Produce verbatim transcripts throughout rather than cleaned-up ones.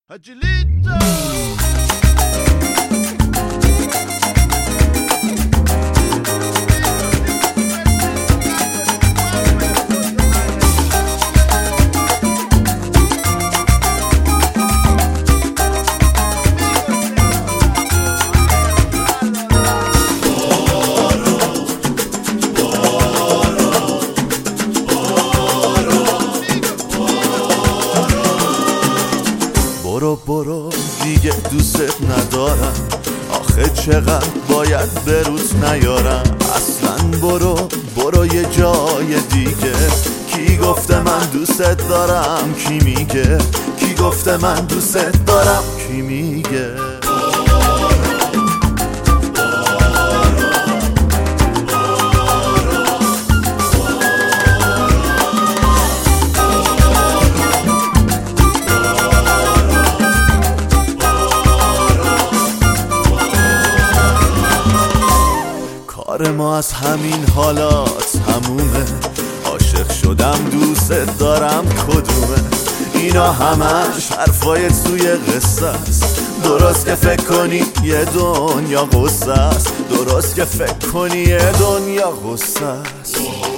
Agilito! برو برو دیگه دوست ندارم، آخه چقدر باید بروت نیارم. اصلا برو برو یه جای دیگه. کی گفته من دوست دارم؟ کی میگه؟ کی گفته من دوست دارم؟ کی میگه؟ کار ما از همین حالات همومه، عاشق شدم دوست دارم کدومه؟ اینا همش حرفای توی قصه است. درست که فکر کنی یه دنیا قصه است، درست که فکر کنی یه دنیا قصه است.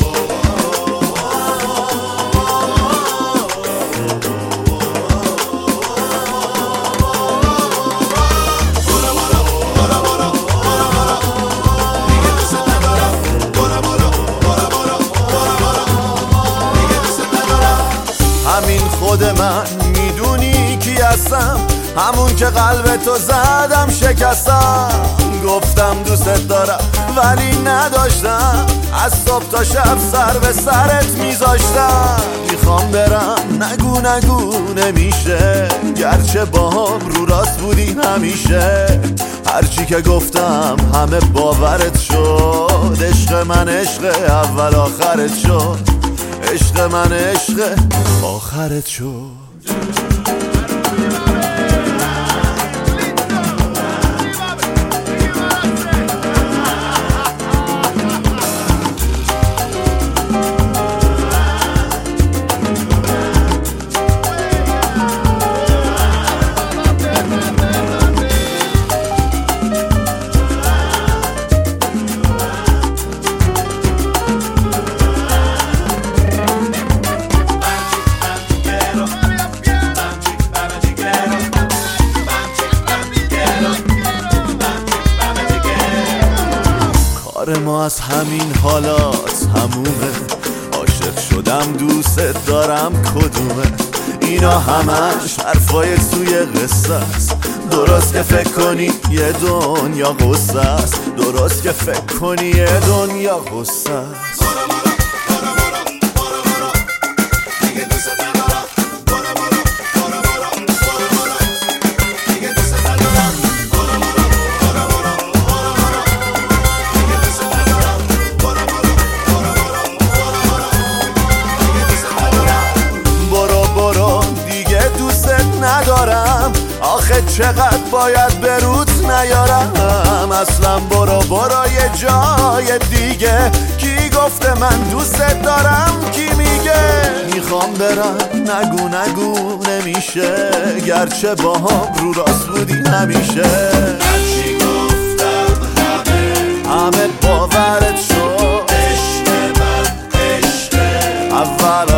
همین خود من میدونی کی هستم، همون که قلب تو زدم شکستم. گفتم دوست دارم ولی نداشتم، از صبح تا شب سر به سرت میذاشتم. میخوام برم نگو نگو نمیشه، گرچه با هم رو راست بودی همیشه. هرچی که گفتم همه باورت شد، عشق من عشق اول آخرت شد، عشق من عشق آخرت شد. کار ما از همین حالات همومه، عاشق شدم دوست دارم کدومه؟ اینا همش حرفای توی قصه است. درست که فکر کنی یه دنیا قصه است، درست که فکر کنی یه دنیا قصه است. ندارم آخه چقدر باید بروت نیارم. اصلا برو برو یه جای دیگه. کی گفته من دوست دارم؟ کی میگه؟ میخوام برم نگو نگو نمیشه، گرچه با هم رو راست بودی همیشه. هرچی گفتم همه همه باورت شد، عشق من عشق اول